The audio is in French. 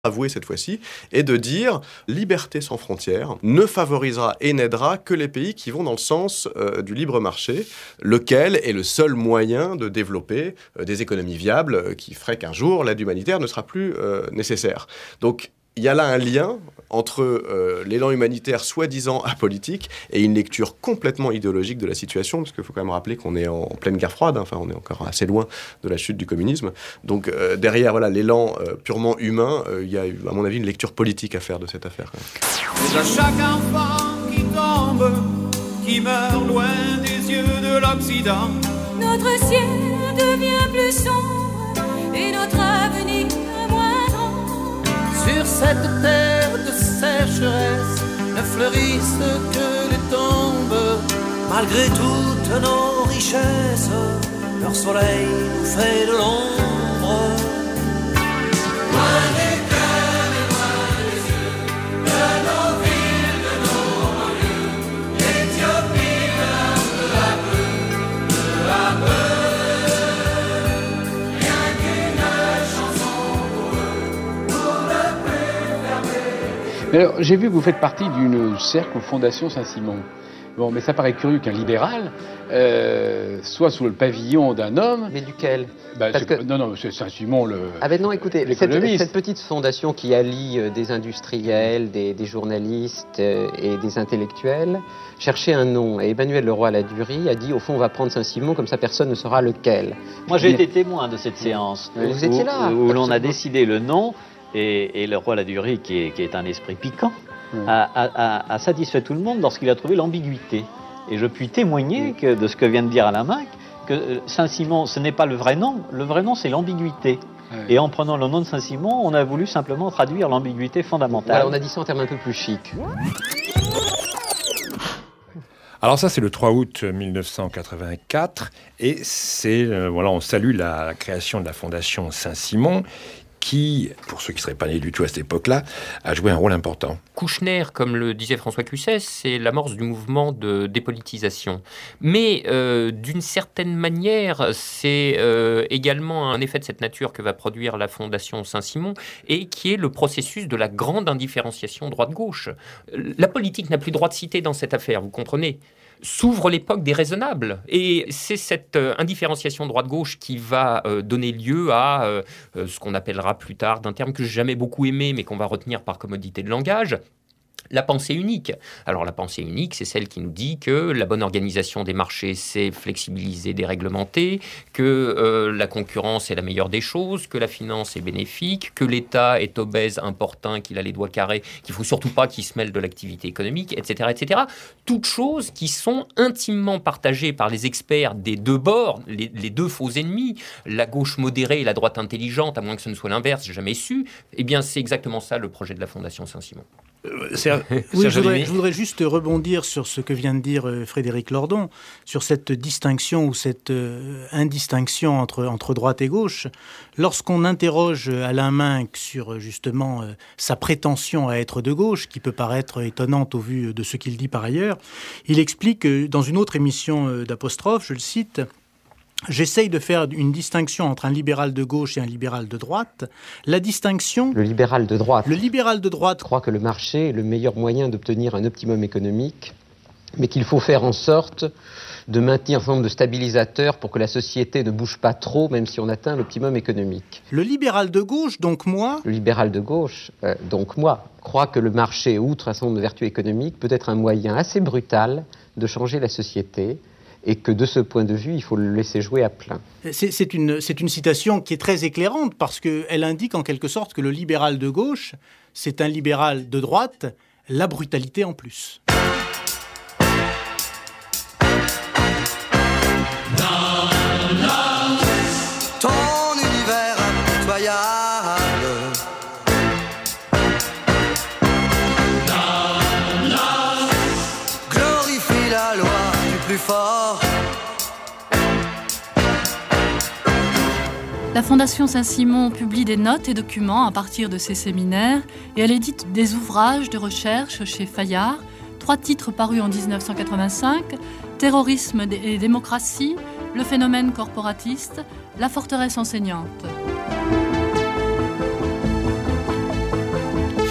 avoué cette fois-ci, est de dire liberté sans frontières ne favorisera et n'aidera que les pays qui vont dans le sens du libre marché, lequel est le seul moyen de développer des économies viables qui ferait qu'un jour l'aide humanitaire ne sera plus nécessaire. Donc il y a là un lien entre l'élan humanitaire soi-disant apolitique et une lecture complètement idéologique de la situation, parce qu'il faut quand même rappeler qu'on est en pleine guerre froide, enfin on est encore assez loin de la chute du communisme. Donc derrière l'élan purement humain, il y a à mon avis une lecture politique à faire de cette affaire. C'est à chaque enfant qui tombe, qui meurt loin des yeux de l'Occident. Notre ciel devient plus sombre et notre avenir moins grand. Sur cette terre de sécheresse ne fleurissent que les tombes. Malgré toutes nos richesses, leur soleil nous fait de l'ombre. Loin des cœurs et loin des yeux, de nos villes, de nos banlieues, l'Éthiopie meurt peu à peu, rien qu'une chanson pour eux, pour ne plus fermer. Mais alors, j'ai vu que vous faites partie d'une cercle ou fondation Saint-Simon. Bon, mais ça paraît curieux qu'un libéral soit sous le pavillon d'un homme. Mais duquel? Non, c'est Saint-Simon le. Ah ben non, écoutez, cette petite fondation qui allie des industriels, des journalistes et des intellectuels cherchait un nom. Et Emmanuel Leroy-Ladurie a dit, au fond, on va prendre Saint-Simon, comme ça personne ne saura lequel. Moi, j'ai été témoin de cette séance. Vous étiez là. Où l'on a décidé le nom, et Leroy-Ladurie, qui est un esprit piquant, a satisfait tout le monde lorsqu'il a trouvé l'ambiguïté. Et je puis témoigner de ce que vient de dire Alain Minc, que Saint-Simon, ce n'est pas le vrai nom c'est l'ambiguïté. Et en prenant le nom de Saint-Simon, on a voulu simplement traduire l'ambiguïté fondamentale. Voilà, on a dit ça en termes un peu plus chic. Alors ça, c'est le 3 août 1984, et on salue la création de la Fondation Saint-Simon, qui, pour ceux qui ne seraient pas nés du tout à cette époque-là, a joué un rôle important. Kouchner, comme le disait François Cluzet, c'est l'amorce du mouvement de dépolitisation. Mais d'une certaine manière, c'est également un effet de cette nature que va produire la Fondation Saint-Simon et qui est le processus de la grande indifférenciation droite-gauche. La politique n'a plus droit de cité dans cette affaire, vous comprenez ? S'ouvre l'époque des raisonnables. Et c'est cette indifférenciation droite-gauche qui va donner lieu à ce qu'on appellera plus tard, d'un terme que j'ai jamais beaucoup aimé, mais qu'on va retenir par commodité de langage, la pensée unique. Alors la pensée unique, c'est celle qui nous dit que la bonne organisation des marchés, c'est flexibiliser, déréglementer, que la concurrence est la meilleure des choses, que la finance est bénéfique, que l'État est obèse, importun, qu'il a les doigts carrés, qu'il ne faut surtout pas qu'il se mêle de l'activité économique, etc., etc. Toutes choses qui sont intimement partagées par les experts des deux bords, les deux faux ennemis, la gauche modérée et la droite intelligente, à moins que ce ne soit l'inverse, j'ai jamais su. Eh bien, c'est exactement ça le projet de la Fondation Saint-Simon. Je voudrais juste rebondir sur ce que vient de dire Frédéric Lordon, sur cette distinction ou cette indistinction entre droite et gauche. Lorsqu'on interroge Alain Minc sur justement sa prétention à être de gauche, qui peut paraître étonnante au vu de ce qu'il dit par ailleurs, il explique dans une autre émission d'Apostrophe, je le cite: j'essaye de faire une distinction entre un libéral de gauche et un libéral de droite. La distinction... Le libéral de droite. Le libéral de droite croit que le marché est le meilleur moyen d'obtenir un optimum économique, mais qu'il faut faire en sorte de maintenir un certain nombre de stabilisateurs pour que la société ne bouge pas trop, même si on atteint l'optimum économique. Le libéral de gauche, donc moi... Le libéral de gauche, donc moi, croit que le marché, outre un certain nombre de vertus économiques, peut être un moyen assez brutal de changer la société, et que de ce point de vue, il faut le laisser jouer à plein. C'est une citation qui est très éclairante parce qu'elle indique en quelque sorte que le libéral de gauche, c'est un libéral de droite, la brutalité en plus. Ton univers impitoyable, glorifie la loi du plus fort. La Fondation Saint-Simon publie des notes et documents à partir de ses séminaires et elle édite des ouvrages de recherche chez Fayard, 3 titres parus en 1985, Terrorisme et démocratie, Le phénomène corporatiste, La forteresse enseignante.